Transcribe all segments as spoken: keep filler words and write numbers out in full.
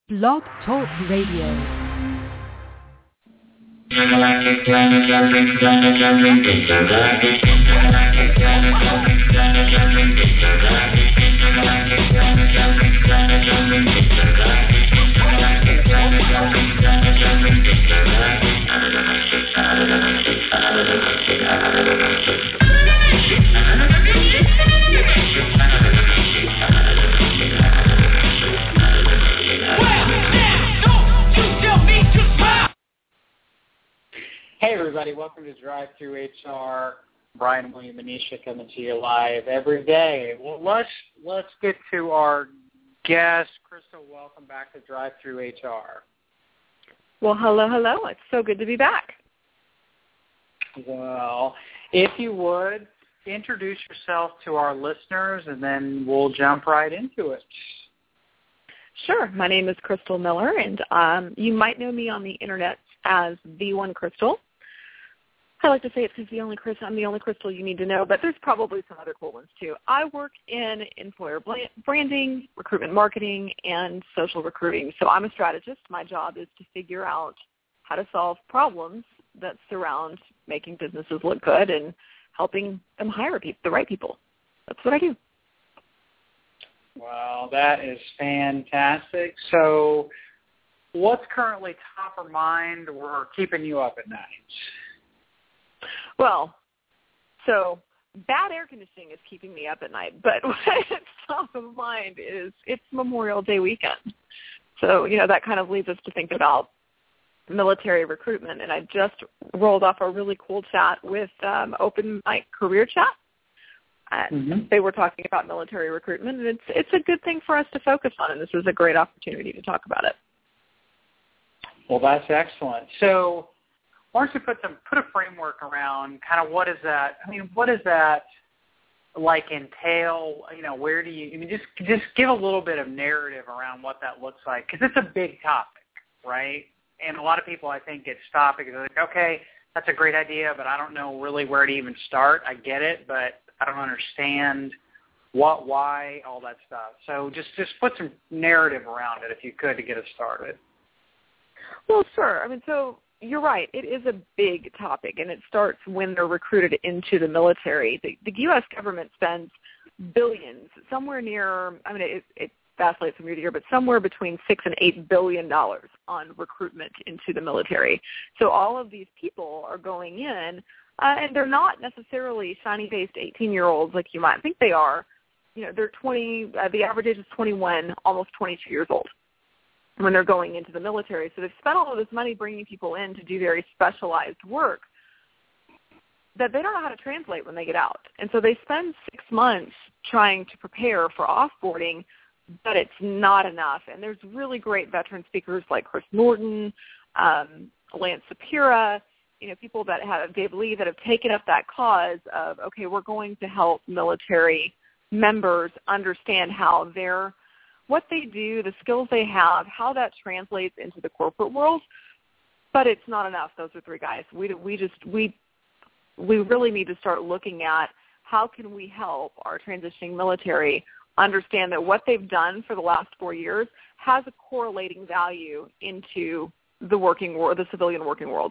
Blog Talk Radio. Hey everybody, welcome to Drive Through H R. Brian, William, and Anisha coming to you live every day. Well, let's let's get to our guest, Crystal. Welcome back to Drive Through H R. Well, hello, hello. It's so good to be back. Well, if you would, introduce yourself to our listeners, and then we'll jump right into it. Sure. My name is Crystal Miller, and um, you might know me on the internet as the One Crystal. I like to say it's because the only Crystal, I'm the only Crystal you need to know, but there's probably some other cool ones too. I work in employer branding, recruitment marketing, and social recruiting. So I'm a strategist. My job is to figure out how to solve problems that surround making businesses look good and helping them hire people, the right people. That's what I do. Well, that is fantastic. So what's currently top of mind or keeping you up at night? Well, so bad air conditioning is keeping me up at night, but what's top of mind is it's Memorial Day weekend. So, you know, that kind of leads us to think about military recruitment, and I just rolled off a really cool chat with um, Open Mic Career Chat. And mm-hmm. They were talking about military recruitment, and it's it's a good thing for us to focus on, and this is a great opportunity to talk about it. Well, that's excellent. So why don't you put some put a framework around kind of what is that? I mean, what does that like entail? You know, where do you? I mean, just just give a little bit of narrative around what that looks like, because it's a big topic, right? And a lot of people, I think, get stopped because they're like, okay, that's a great idea, but I don't know really where to even start. I get it, but I don't understand what, why, all that stuff. So just just put some narrative around it, if you could, to get us started. Well, sure. I mean, so you're right. It is a big topic, and it starts when they're recruited into the military. The, the U S government spends billions, somewhere near, I mean, it, it vacillates from year to year, but somewhere between six and eight billion dollars on recruitment into the military. So all of these people are going in, uh, and they're not necessarily shiny-faced eighteen-year-olds like you might think they are. You know, they're twenty. Uh, the average age is twenty-one, almost twenty-two years old when they're going into the military. So they've spent all of this money bringing people in to do very specialized work that they don't know how to translate when they get out. And so they spend six months trying to prepare for offboarding, but it's not enough. And there's really great veteran speakers like Chris Norton, um, Lance Sapira, you know, people that have, Dave Lee, that have taken up that cause of, okay, we're going to help military members understand how they're what they do, the skills they have, how that translates into the corporate world, but it's not enough. Those are three guys. We we just we we really need to start looking at how can we help our transitioning military understand that what they've done for the last four years has a correlating value into the working world, the civilian working world.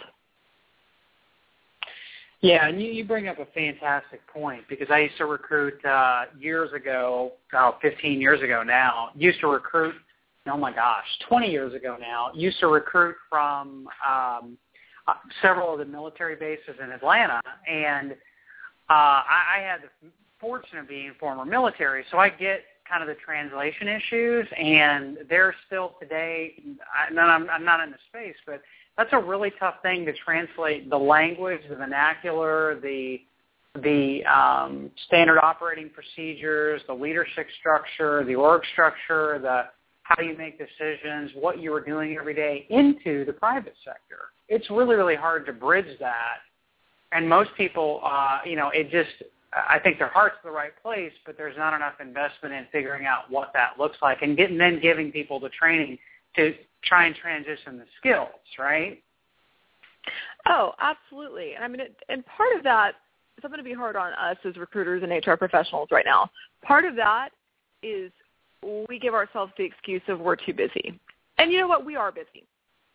Yeah, and you, you bring up a fantastic point, because I used to recruit uh, years ago, oh, fifteen years ago now, used to recruit, oh my gosh, twenty years ago now, used to recruit from um, uh, several of the military bases in Atlanta, and uh, I, I had the fortune of being former military, so I get kind of the translation issues, and they're still today, I, I'm, I'm not in the space, but that's a really tough thing to translate the language, the vernacular, the the um, standard operating procedures, the leadership structure, the org structure, the how you make decisions, what you were doing every day into the private sector. It's really, really hard to bridge that. And most people, uh, you know, it just, I think their heart's in the right place, but there's not enough investment in figuring out what that looks like and getting then giving people the training to try and transition the skills, right? Oh, absolutely. I mean, it, and part of that, it's going to be hard on us as recruiters and H R professionals right now. Part of that is we give ourselves the excuse of we're too busy. And you know what? We are busy.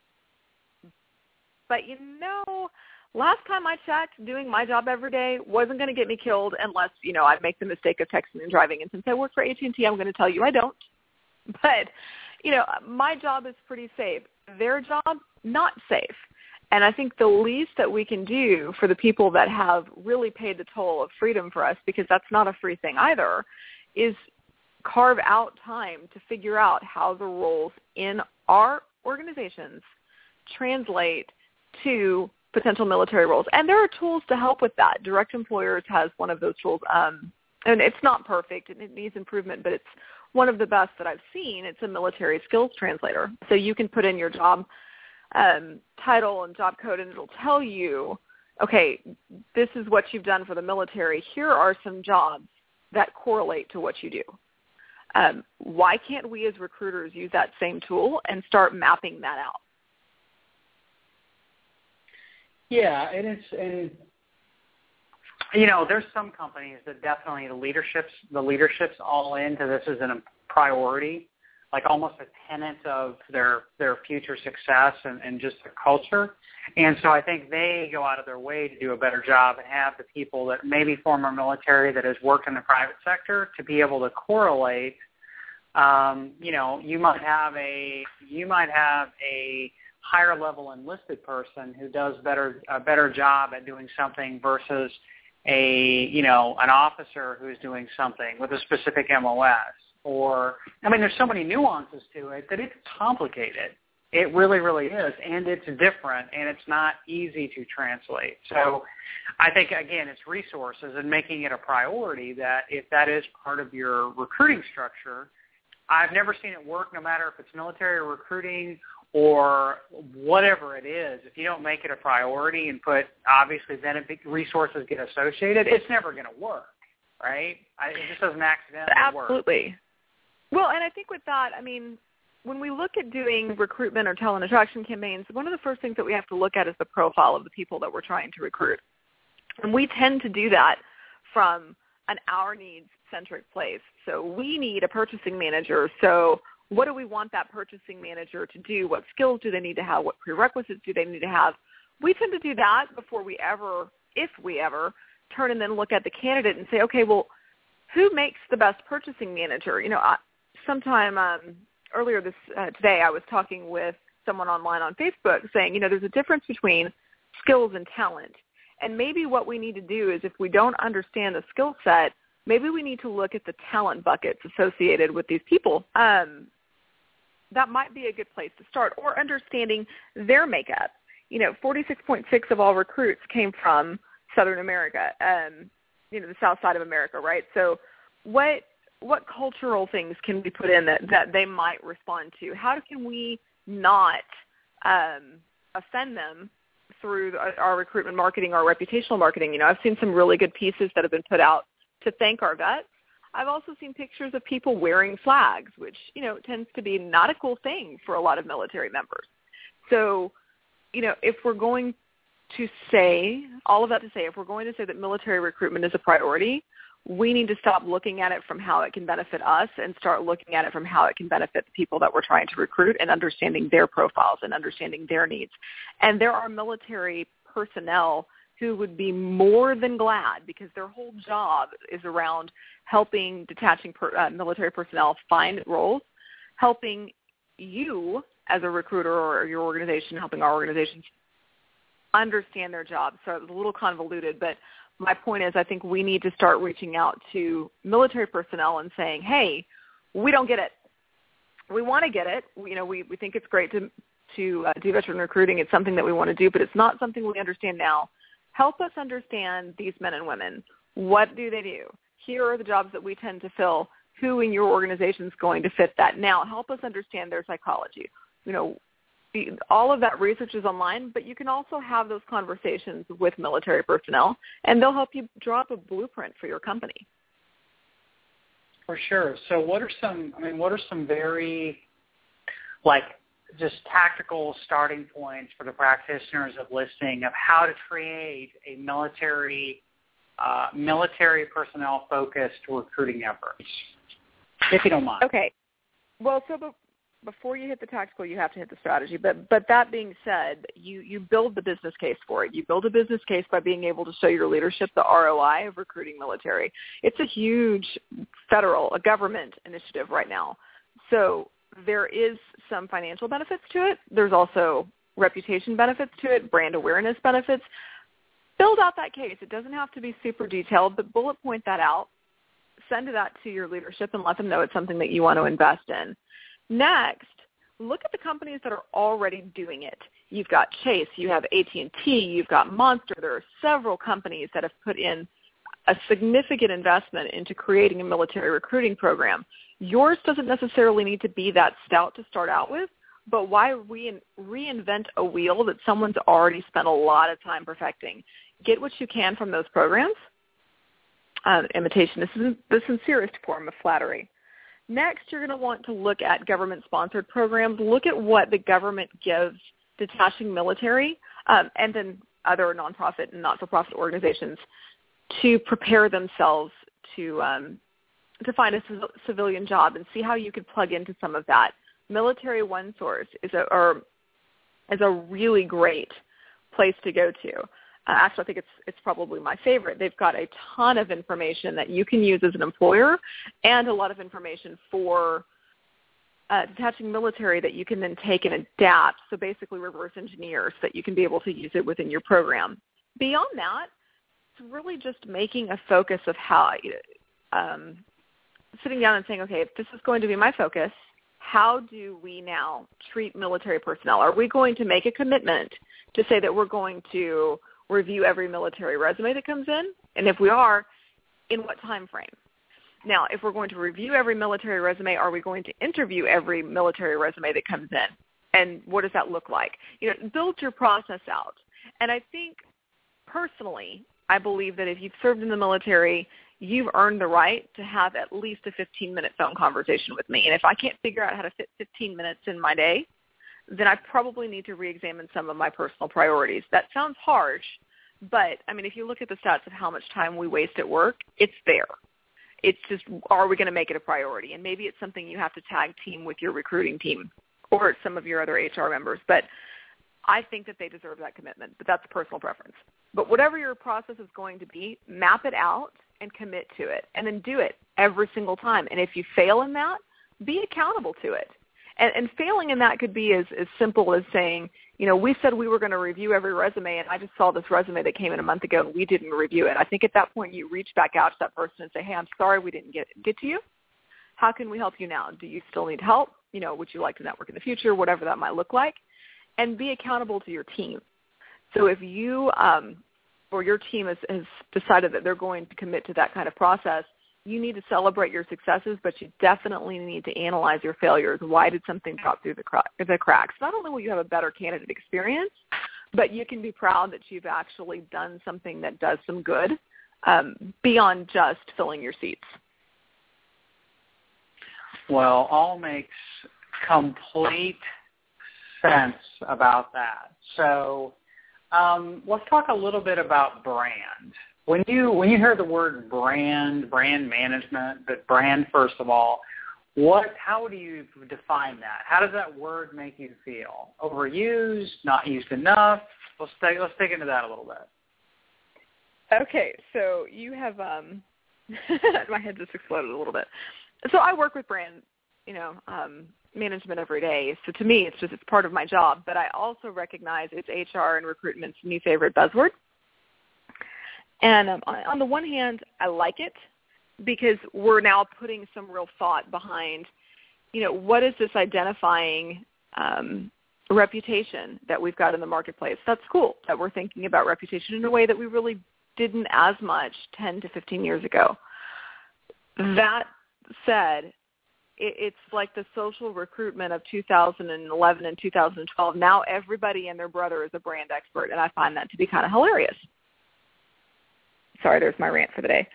But, you know, last time I checked, doing my job every day wasn't going to get me killed unless, you know, I'd make the mistake of texting and driving. And since I work for A T and T, I'm going to tell you I don't. But, you know, my job is pretty safe. Their job, not safe. And I think the least that we can do for the people that have really paid the toll of freedom for us, because that's not a free thing either, is carve out time to figure out how the roles in our organizations translate to potential military roles. And there are tools to help with that. Direct Employers has one of those tools. Um, and it's not perfect. It needs improvement, but it's one of the best that I've seen. It's a military skills translator. So you can put in your job um, title and job code, and it'll tell you, okay, this is what you've done for the military. Here are some jobs that correlate to what you do. Um, why can't we as recruiters use that same tool and start mapping that out? Yeah, and it's and you know, there's some companies that definitely the leadership's the leadership's all into this as a priority, like almost a tenet of their their future success and, and just their culture. And so I think they go out of their way to do a better job and have the people that maybe former military that has worked in the private sector to be able to correlate. Um, you know, you might have a you might have a higher level enlisted person who does better a better job at doing something versus a you know an officer who's doing something with a specific M O S. Or I mean, there's so many nuances to it that it's complicated. It really, really is, and it's different, and it's not easy to translate. So I think, again, it's resources and making it a priority that if that is part of your recruiting structure, I've never seen it work no matter if it's military or recruiting or whatever it is. If you don't make it a priority and put, obviously, then it, resources get associated, it's never going to work, right? I, it just doesn't accidentally work. Absolutely. Well, and I think with that, I mean, when we look at doing recruitment or talent attraction campaigns, one of the first things that we have to look at is the profile of the people that we're trying to recruit. And we tend to do that from an our needs-centric place. So we need a purchasing manager. So what do we want that purchasing manager to do? What skills do they need to have? What prerequisites do they need to have? We tend to do that before we ever, if we ever, turn and then look at the candidate and say, okay, well, who makes the best purchasing manager? You know, I, sometime um, earlier this uh, today, I was talking with someone online on Facebook saying, you know, there's a difference between skills and talent. And maybe what we need to do is if we don't understand the skill set, maybe we need to look at the talent buckets associated with these people. Um, that might be a good place to start, or understanding their makeup. You know, forty-six point six of all recruits came from Southern America, um, you know, the South side of America, right? So what what cultural things can we put in that, that they might respond to? How can we not um, offend them through our recruitment marketing, our reputational marketing? You know, I've seen some really good pieces that have been put out to thank our vets. I've also seen pictures of people wearing flags, which, you know, tends to be not a cool thing for a lot of military members. So, you know, if we're going to say, all of that to say, if we're going to say that military recruitment is a priority, we need to stop looking at it from how it can benefit us and start looking at it from how it can benefit the people that we're trying to recruit and understanding their profiles and understanding their needs. And there are military personnel who would be more than glad, because their whole job is around helping detaching per, uh, military personnel find roles, helping you as a recruiter or your organization, helping our organizations understand their job. So it was a little convoluted, but my point is I think we need to start reaching out to military personnel and saying, hey, we don't get it. We want to get it. You know, we, we think it's great to, to uh, do veteran recruiting. It's something that we want to do, but it's not something we understand now. Help us understand these men and women. What do they do? Here are the jobs that we tend to fill. Who in your organization is going to fit that? Now, help us understand their psychology. You know, the, all of that research is online, but you can also have those conversations with military personnel, and they'll help you draw up a blueprint for your company. For sure. So what are some, I mean, what are some very, like, just tactical starting points for the practitioners of listening of how to create a military uh, military personnel-focused recruiting effort, if you don't mind? Okay. Well, so before you hit the tactical, you have to hit the strategy. But but that being said, you, you build the business case for it. You build a business case by being able to show your leadership the R O I of recruiting military. It's a huge federal, a government initiative right now. So there is some financial benefits to it. There's also reputation benefits to it, brand awareness benefits. Build out that case. It doesn't have to be super detailed, but bullet point that out. Send that to your leadership and let them know it's something that you want to invest in. Next, look at the companies that are already doing it. You've got Chase, you have A T and T, you've got Monster. There are several companies that have put in a significant investment into creating a military recruiting program. Yours doesn't necessarily need to be that stout to start out with, but why re- reinvent a wheel that someone's already spent a lot of time perfecting? Get what you can from those programs. Uh, imitation is the sincerest form of flattery. Next, you're going to want to look at government-sponsored programs. Look at what the government gives detaching military um, and then other nonprofit and not-for-profit organizations to prepare themselves to um, to find a civ- civilian job and see how you could plug into some of that. Military One Source is a or is a really great place to go to. Uh, actually, I think it's it's probably my favorite. They've got a ton of information that you can use as an employer and a lot of information for uh, detaching military that you can then take and adapt, so basically reverse engineer so that you can be able to use it within your program. Beyond that, it's really just making a focus of how, um, sitting down and saying, okay, if this is going to be my focus, how do we now treat military personnel? Are we going to make a commitment to say that we're going to review every military resume that comes in? And if we are, in what time frame? Now, if we're going to review every military resume, are we going to interview every military resume that comes in? And what does that look like? You know, build your process out. And I think, personally, I believe that if you've served in the military, you've earned the right to have at least a fifteen-minute phone conversation with me. And if I can't figure out how to fit fifteen minutes in my day, then I probably need to reexamine some of my personal priorities. That sounds harsh, but, I mean, if you look at the stats of how much time we waste at work, it's there. It's just, are we going to make it a priority? And maybe it's something you have to tag team with your recruiting team or some of your other H R members. But I think that they deserve that commitment, but that's personal preference. But whatever your process is going to be, map it out and commit to it, and then do it every single time. And if you fail in that, be accountable to it. And, and failing in that could be as, as simple as saying, you know, we said we were going to review every resume, and I just saw this resume that came in a month ago, and we didn't review it. I think at that point you reach back out to that person and say, hey, I'm sorry we didn't get get to you. How can we help you now? Do you still need help? You know, would you like to network in the future, whatever that might look like? And be accountable to your team. So if you um, or your team has, has decided that they're going to commit to that kind of process, you need to celebrate your successes, but you definitely need to analyze your failures. Why did something drop through the, cra- the cracks? Not only will you have a better candidate experience, but you can be proud that you've actually done something that does some good um, beyond just filling your seats. Well, all makes complete sense about that. So um, let's talk a little bit about brand. When you when you hear the word brand, brand management, but brand first of all, what how do you define that? How does that word make you feel? Overused, not used enough? Let's take let's dig into that a little bit. Okay, so you have um, my head just exploded a little bit. So I work with brand, you know, um, management every day. So to me, it's just it's part of my job. But I also recognize it's H R and recruitment's new favorite buzzword. And um, on the one hand, I like it because we're now putting some real thought behind, you know, what is this identifying um, reputation that we've got in the marketplace? That's cool that we're thinking about reputation in a way that we really didn't as much ten to fifteen years ago. That said, it, it's like the social recruitment of two thousand eleven and two thousand twelve. Now everybody and their brother is a brand expert, and I find that to be kind of hilarious. Sorry, there's my rant for the day.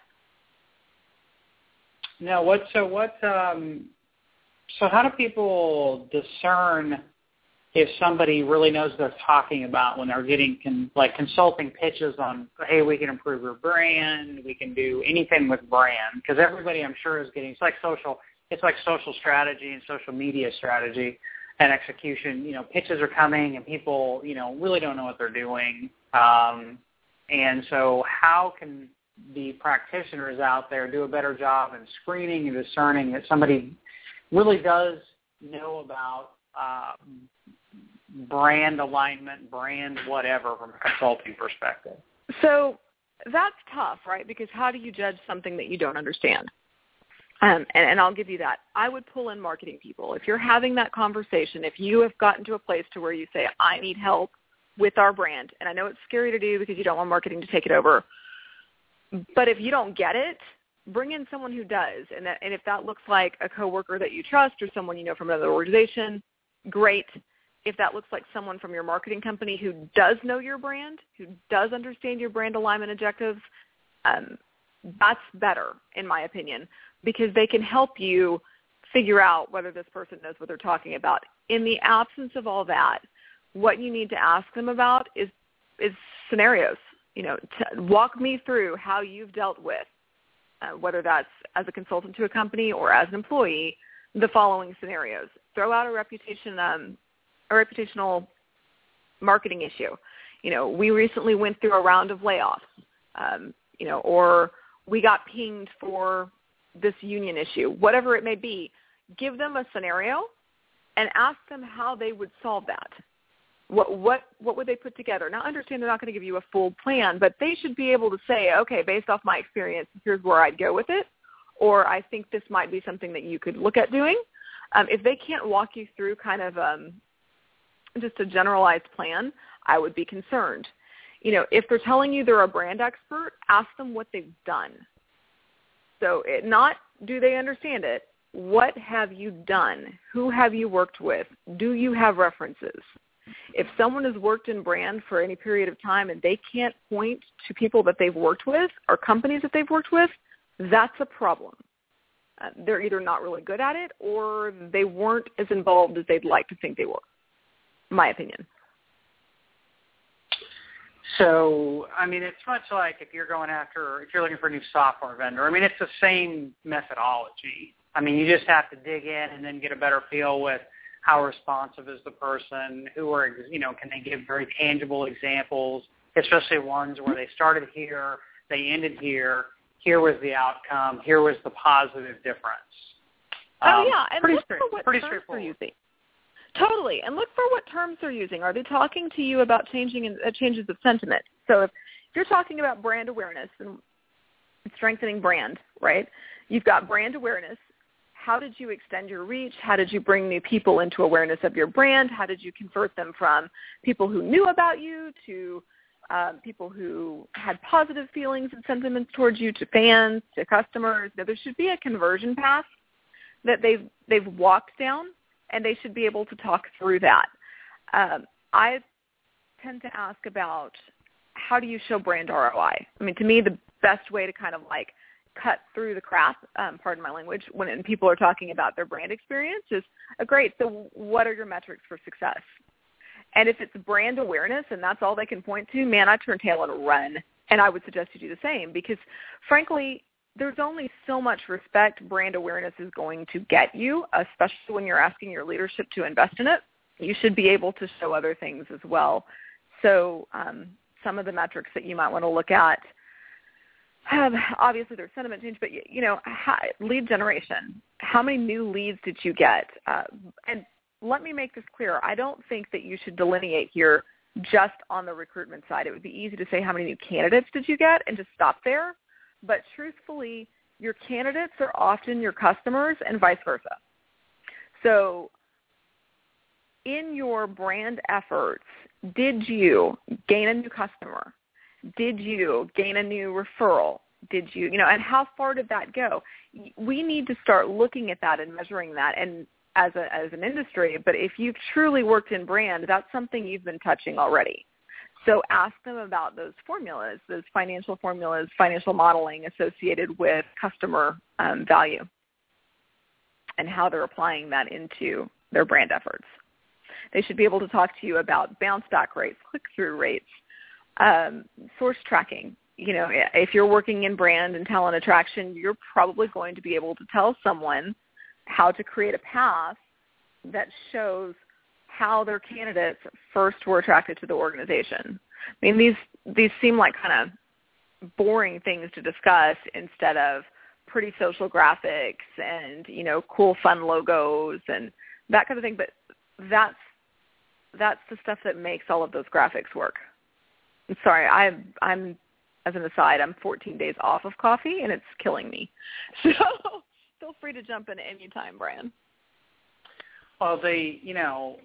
Now, what? So, what? Um, so, how do people discern if somebody really knows what they're talking about when they're getting con, like consulting pitches on, hey, we can improve your brand, we can do anything with brand? Because everybody, I'm sure, is getting. It's like social. it's like social strategy and social media strategy and execution. You know, pitches are coming and people, you know, really don't know what they're doing. Um, and so how can the practitioners out there do a better job in screening and discerning that somebody really does know about uh, brand alignment, brand whatever from a consulting perspective? So that's tough, right? Because how do you judge something that you don't understand? Um, and, and I'll give you that. I would pull in marketing people. If you're having that conversation, if you have gotten to a place to where you say, I need help with our brand, and I know it's scary to do because you don't want marketing to take it over, but if you don't get it, bring in someone who does. And, that, and if that looks like a coworker that you trust or someone you know from another organization, great. If that looks like someone from your marketing company who does know your brand, who does understand your brand alignment objectives, um, that's better, in my opinion, because they can help you figure out whether this person knows what they're talking about. In the absence of all that, what you need to ask them about is is scenarios. You know, t- walk me through how you've dealt with, uh, whether that's as a consultant to a company or as an employee, the following scenarios. Throw out a reputation, um, a reputational marketing issue. You know, we recently went through a round of layoffs, um, you know, or we got pinged for this union issue, whatever it may be. Give them a scenario and ask them how they would solve that. What what what would they put together? Now, understand they're not going to give you a full plan, but they should be able to say, okay, based off my experience, here's where I'd go with it, or I think this might be something that you could look at doing. Um, if they can't walk you through kind of um, just a generalized plan, I would be concerned. You know, if they're telling you they're a brand expert, ask them what they've done. So it, not do they understand it, what have you done? Who have you worked with? Do you have references? If someone has worked in brand for any period of time and they can't point to people that they've worked with or companies that they've worked with, that's a problem. Uh, they're either not really good at it or they weren't as involved as they'd like to think they were, in my opinion. So, I mean, it's much like if you're going after, if you're looking for a new software vendor, I mean, it's the same methodology. I mean, you just have to dig in and then get a better feel with how responsive is the person, who are, you know, can they give very tangible examples, especially ones where they started here, they ended here, here was the outcome, here was the positive difference. Oh, um, yeah, and pretty look for what pretty terms they're straightforward. using. Totally, and look for what terms they're using. Are they talking to you about changing uh, changes of sentiment? So if you're talking about brand awareness and strengthening brand, right, you've got brand awareness. How did you extend your reach? How did you bring new people into awareness of your brand? How did you convert them from people who knew about you to um, people who had positive feelings and sentiments towards you, to fans, to customers? Now, there should be a conversion path that they've they've walked down, and they should be able to talk through that. Um, I tend to ask about how do you show brand R O I? I mean, to me, the best way to kind of like cut through the crap, um, pardon my language, when people are talking about their brand experience is, uh, great, so what are your metrics for success? And if it's brand awareness and that's all they can point to, man, I turn tail and run. And I would suggest you do the same because, frankly, there's only so much respect brand awareness is going to get you, especially when you're asking your leadership to invest in it. You should be able to show other things as well. So um, some of the metrics that you might want to look at have, obviously there's sentiment change, but, you know, how, lead generation. How many new leads did you get? Uh, and let me make this clear. I don't think that you should delineate here just on the recruitment side. It would be easy to say how many new candidates did you get and just stop there. But truthfully, your candidates are often your customers and vice versa. So in your brand efforts, did you gain a new customer? Did you gain a new referral? Did you, you know, and how far did that go? We need to start looking at that and measuring that and as a, as an industry. But if you've truly worked in brand, that's something you've been touching already. So ask them about those formulas, those financial formulas, financial modeling associated with customer um, value and how they're applying that into their brand efforts. They should be able to talk to you about bounce back rates, click-through rates, um, source tracking. You know, if you're working in brand and talent attraction, you're probably going to be able to tell someone how to create a path that shows how their candidates first were attracted to the organization. I mean, these these seem like kind of boring things to discuss instead of pretty social graphics and, you know, cool, fun logos and that kind of thing. But that's that's the stuff that makes all of those graphics work. I'm sorry, I, I'm, as an aside, I'm fourteen days off of coffee, and it's killing me. So feel free to jump in anytime, Brian. Well, the, you know,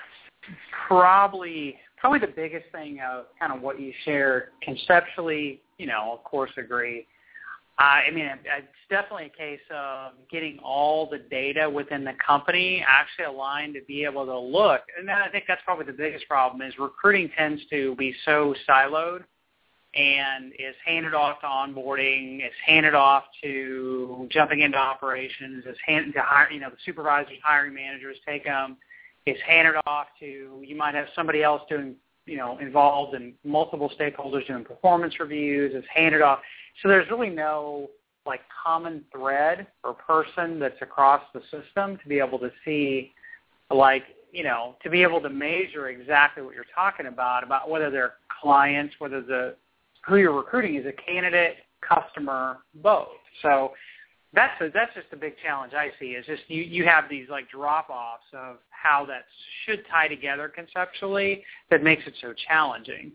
probably probably the biggest thing of kind of what you shared conceptually, you know, of course, agree. I mean, it's definitely a case of getting all the data within the company actually aligned to be able to look. And I think that's probably the biggest problem is recruiting tends to be so siloed and is handed off to onboarding, is handed off to jumping into operations, is handed to hire, you know, the supervisors, hiring managers take them. It's handed off to, you might have somebody else doing, you know, involved in multiple stakeholders doing performance reviews. It's handed off. So there's really no, like, common thread or person that's across the system to be able to see, like, you know, to be able to measure exactly what you're talking about, about whether they're clients, whether the who you're recruiting is a candidate, customer, both. So that's a, that's just a big challenge I see is just you, you have these, like, drop-offs of how that should tie together conceptually that makes it so challenging.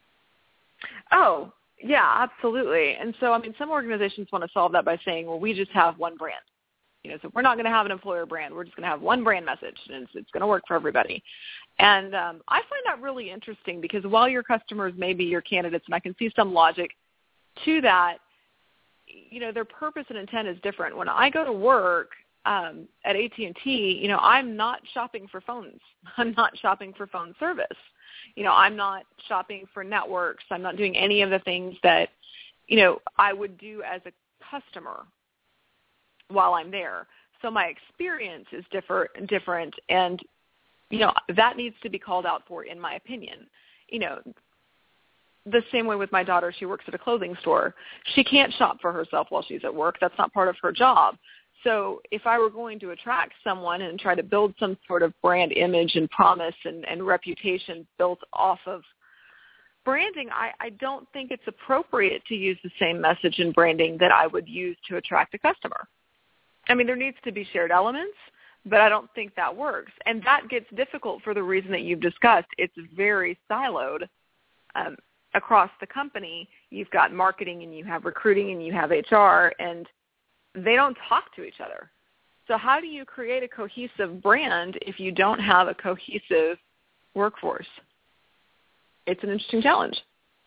Oh, yeah, absolutely. And so, I mean, some organizations want to solve that by saying, well, we just have one brand. You know, so we're not going to have an employer brand. We're just going to have one brand message, and it's, it's going to work for everybody. And um, I find that really interesting because while your customers may be your candidates, and I can see some logic to that, you know, their purpose and intent is different. When I go to work um, at A T and T, you know, I'm not shopping for phones. I'm not shopping for phone service. You know, I'm not shopping for networks. I'm not doing any of the things that, you know, I would do as a customer while I'm there. So my experience is different, different, and, you know, that needs to be called out for, in my opinion. You know, the same way with my daughter, she works at a clothing store. She can't shop for herself while she's at work. That's not part of her job. So if I were going to attract someone and try to build some sort of brand image and promise and, and reputation built off of branding, I, I don't think it's appropriate to use the same message and branding that I would use to attract a customer. I mean, there needs to be shared elements, but I don't think that works. And that gets difficult for the reason that you've discussed. It's very siloed um, across the company. You've got marketing and you have recruiting and you have H R, and they don't talk to each other. So how do you create a cohesive brand if you don't have a cohesive workforce? It's an interesting challenge.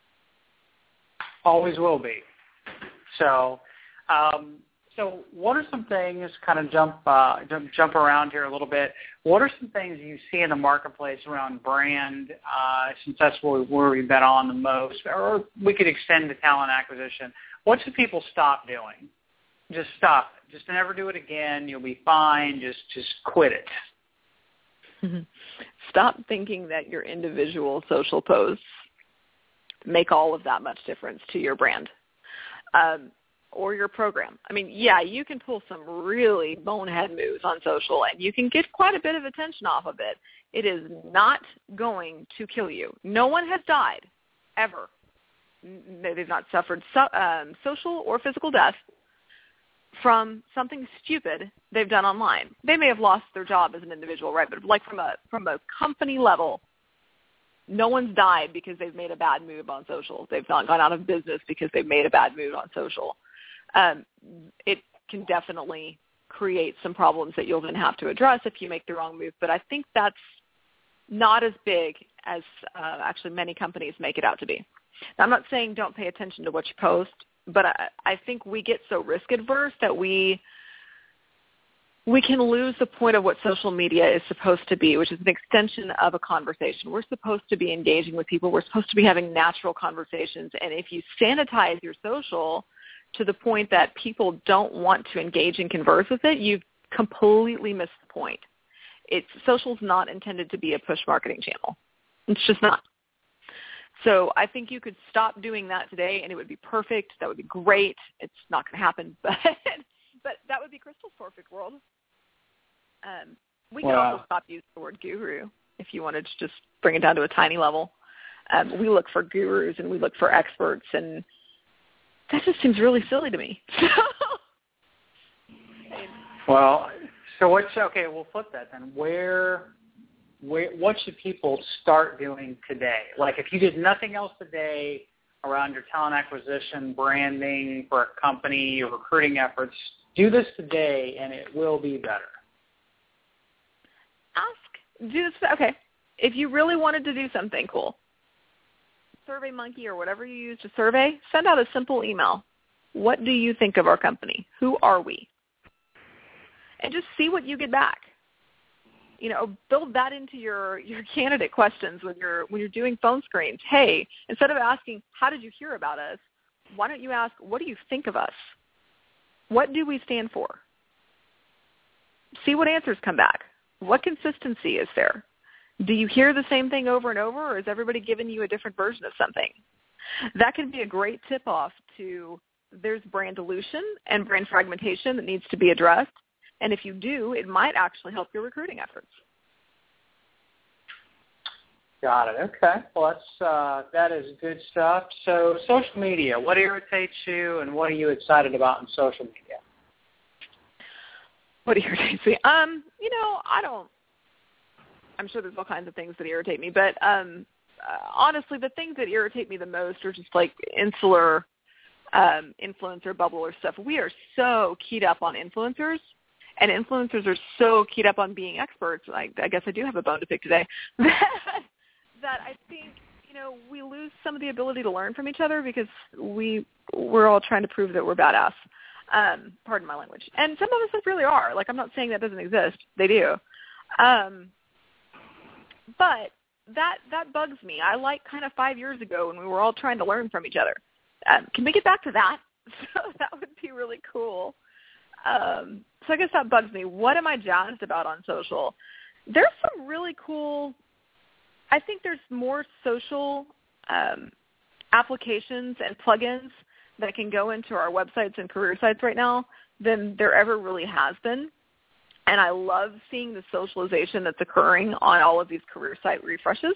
Always will be. So, um, so what are some things, kind of jump, uh, jump jump around here a little bit, what are some things you see in the marketplace around brand, uh, since that's where, where we've been on the most, or we could extend to talent acquisition. What should people stop doing? Just stop it. Just never do it again. You'll be fine. Just just quit it. Stop thinking that your individual social posts make all of that much difference to your brand um, or your program. I mean, yeah, you can pull some really bonehead moves on social, and you can get quite a bit of attention off of it. It is not going to kill you. No one has died, ever. They've not suffered so, um, social or physical death from something stupid they've done online. They may have lost their job as an individual, right? But like from a from a company level, no one's died because they've made a bad move on social. They've not gone out of business because they've made a bad move on social. Um, it can definitely create some problems that you'll then have to address if you make the wrong move. But I think that's not as big as uh, actually many companies make it out to be. Now, I'm not saying don't pay attention to what you post, but I, I think we get so risk adverse that we we can lose the point of what social media is supposed to be, which is an extension of a conversation. We're supposed to be engaging with people. We're supposed to be having natural conversations. And if you sanitize your social to the point that people don't want to engage and converse with it, you've completely missed the point. It's social's not intended to be a push marketing channel. It's just not. So I think you could stop doing that today, and it would be perfect. That would be great. It's not going to happen, but but that would be Crystal's perfect world. Um, we can wow. also stop using the word guru if you wanted to just bring it down to a tiny level. Um, we look for gurus and we look for experts, and that just seems really silly to me. Well, so what's okay? We'll flip that then. Where, where, what should people start doing today? Like, if you did nothing else today around your talent acquisition, branding for a company, your recruiting efforts, do this today, and it will be better. Ask, do this. Okay, if you really wanted to do something cool, SurveyMonkey or whatever you use to survey, send out a simple email. What do you think of our company? Who are we? And just see what you get back. You know, build that into your, your candidate questions when you're when you're doing phone screens. Hey, instead of asking, how did you hear about us, why don't you ask, what do you think of us? What do we stand for? See what answers come back. What consistency is there? Do you hear the same thing over and over, or is everybody giving you a different version of something? That can be a great tip-off to there's brand dilution and brand fragmentation that needs to be addressed. And if you do, it might actually help your recruiting efforts. Got it. Okay. Well, that's, uh, that is good stuff. So social media, what irritates you and what are you excited about in social media? What irritates me? Um, you know, I don't, I'm sure there's all kinds of things that irritate me, but um, uh, honestly, the things that irritate me the most are just like insular um, influencer bubble or stuff. We are so keyed up on influencers. And influencers are so keyed up on being experts, like, I guess I do have a bone to pick today, that, that I think, you know, we lose some of the ability to learn from each other because we, we're all trying to prove that we're badass. Um, pardon my language. And some of us really are. Like, I'm not saying that doesn't exist. They do. Um, but that that bugs me. I like kind of five years ago when we were all trying to learn from each other. Um, can we get back to that? So that would be really cool. Um, so I guess that bugs me. What am I jazzed about on social? There's some really cool, I think there's more social um, applications and plugins that can go into our websites and career sites right now than there ever really has been. And I love seeing the socialization that's occurring on all of these career site refreshes.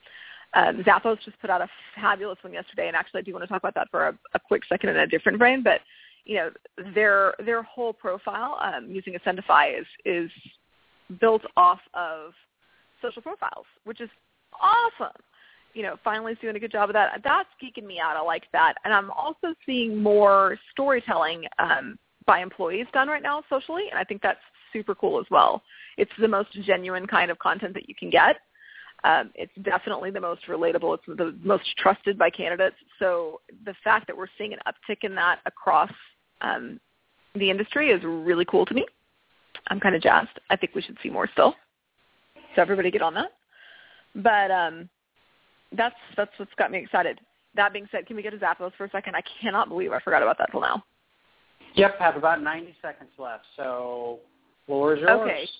Um, Zappos just put out a fabulous one yesterday, and actually I do want to talk about that for a, a quick second in a different vein, but you know, their their whole profile um, using Ascendify is is built off of social profiles, which is awesome. You know, finally doing a good job of that. That's geeking me out. I like that. And I'm also seeing more storytelling um, by employees done right now socially, and I think that's super cool as well. It's the most genuine kind of content that you can get. Um, it's definitely the most relatable. It's the most trusted by candidates. So the fact that we're seeing an uptick in that across um, the industry is really cool to me. I'm kind of jazzed. I think we should see more still. So everybody get on that. But um, that's that's what's got me excited. That being said, can we get to Zappos for a second? I cannot believe I forgot about that till now. Yep, have about ninety seconds left. So floor is yours. Okay.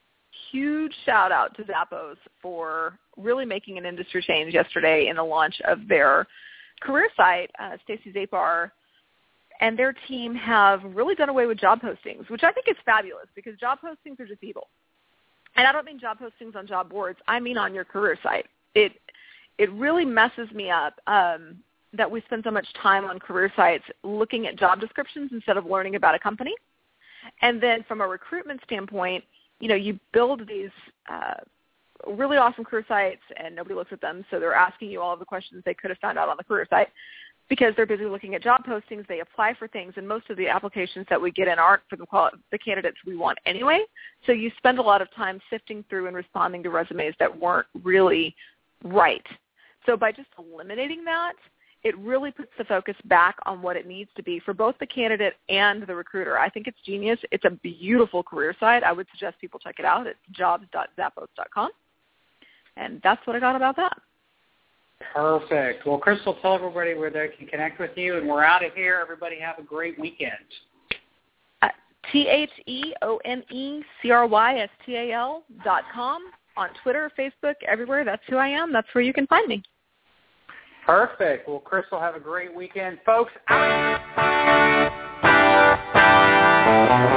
Huge shout out to Zappos for really making an industry change yesterday in the launch of their career site. Uh, Stacey Zapar and their team have really done away with job postings, which I think is fabulous because job postings are just evil. And I don't mean job postings on job boards. I mean on your career site. It it really messes me up um, that we spend so much time on career sites looking at job descriptions instead of learning about a company. And then from a recruitment standpoint, you know, you build these uh, really awesome career sites and nobody looks at them, so they're asking you all of the questions they could have found out on the career site because they're busy looking at job postings. They apply for things, and most of the applications that we get in aren't for the, quali- the candidates we want anyway. So you spend a lot of time sifting through and responding to resumes that weren't really right. So by just eliminating that, it really puts the focus back on what it needs to be for both the candidate and the recruiter. I think it's genius. It's a beautiful career site. I would suggest people check it out. It's jobs dot zappos dot com. And that's what I got about that. Perfect. Well, Crystal, tell everybody where they can connect with you, and we're out of here. Everybody have a great weekend. Uh, T H E O N E C R Y S T A L dot com on Twitter, Facebook, everywhere. That's who I am. That's where you can find me. Perfect. Well, Crystal, have a great weekend. Folks, out.